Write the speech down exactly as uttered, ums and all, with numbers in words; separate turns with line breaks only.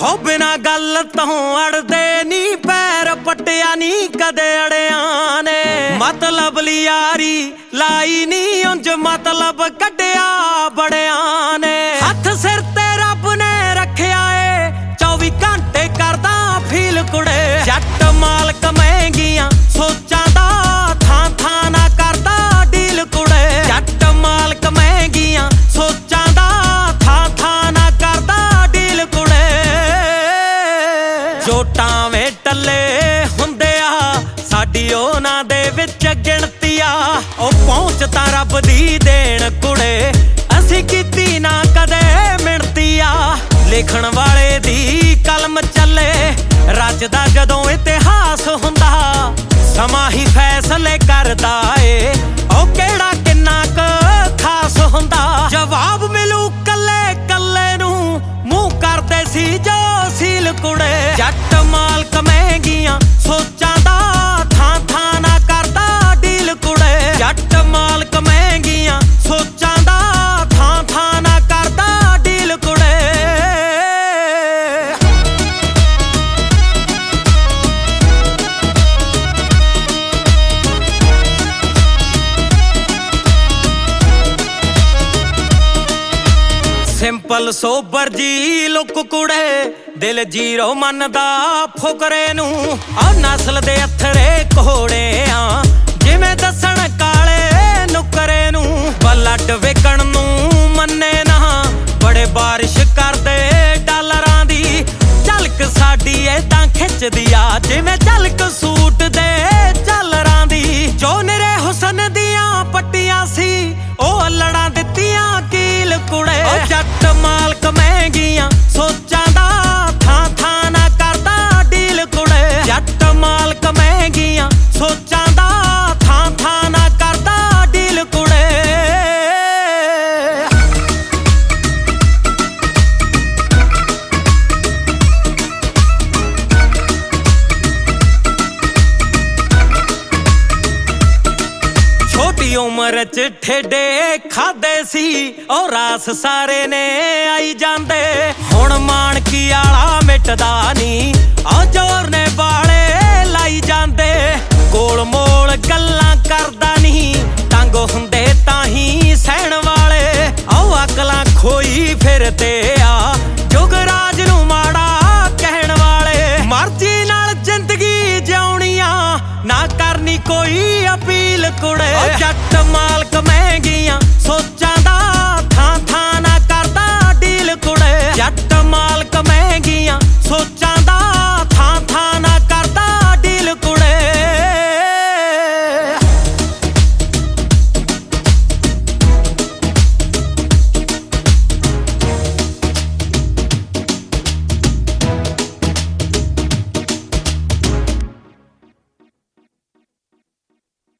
ਹੋ बिना गल तो अड़दे नी पैर पट्टिया नी कदे अड़िया ने मतलब ली यारी लाई नी उंज मतलब कड्डिया बड़िया ने हथ सिर ते रब ने रखिया ए चौबी घंटे करदा फील कुड़े जट मालक महंगियां सोचां दा थां थां ना करदा डील कुड़े जट मालक महंगियां सोचां दा थां थां ना करदा डील कुड़े जोटां वे टल्ले हुंदे आ साडी ओना दे विच गिणती आ ओ पहुंच तां रब दी देण कुड़े असीं कीती ना कदे मिणती आ लिखण वाले दी कलम चले रचदा जदों इतिहास हुंदा समां ही फैसले करदा ए ओ किहड़ा किन्ना क खास हुंदा जवाब मिलू कल्ले कल्ले नूं मूंह करदे सी जो सील कुड़े जट मालक महंगियां सोचां दा थां थां ना करदा डील कुड़े जट मालक महंगियां सोचां दा थां थां ना करदा डील कुड़े सिंपल सोबर जी लुक कुड़े दिल जीरो मनदा फुकरे नूं आ नस्ल दे अथरे कोड़े आ जिवें दसन काले नुकरे नूं बलट विकण नूं मन्ने ना बड़े बारिश करदे डालरां दी झलक साडी ऐदां खिचदी आ जिवें झलक सूट दे झालरां दी जो निरे हुसन दियां पट्टियां सी ओ अल्लड़ां दित्तियां कील कुड़े जट मालक महंगियां सोचां दा थां थां ना करदा डील कुड़े जट मालक महंगियां सोचां दा थां थां ना करदा डील कुड़े छोटी उम्र च ठेडे खादे सी और रास सारे ने आई जांदे हुण माणकी आला मिटदा नी आ जोर ने बाले लाई जांदे गोल मोल गल्लां करदा नी तंग हुंदे ताही सहण वाले आओ अकलां खोई फिरदे आ जुगराज नूं माड़ा कहण वाले मर्जी नाल जिंदगी जिउणियां ना करनी कोई अपील कुड़े जट मालक महंगियां सोचां दा थां थां ना करदा डील कुड़े जट मालक महंगियां सोचां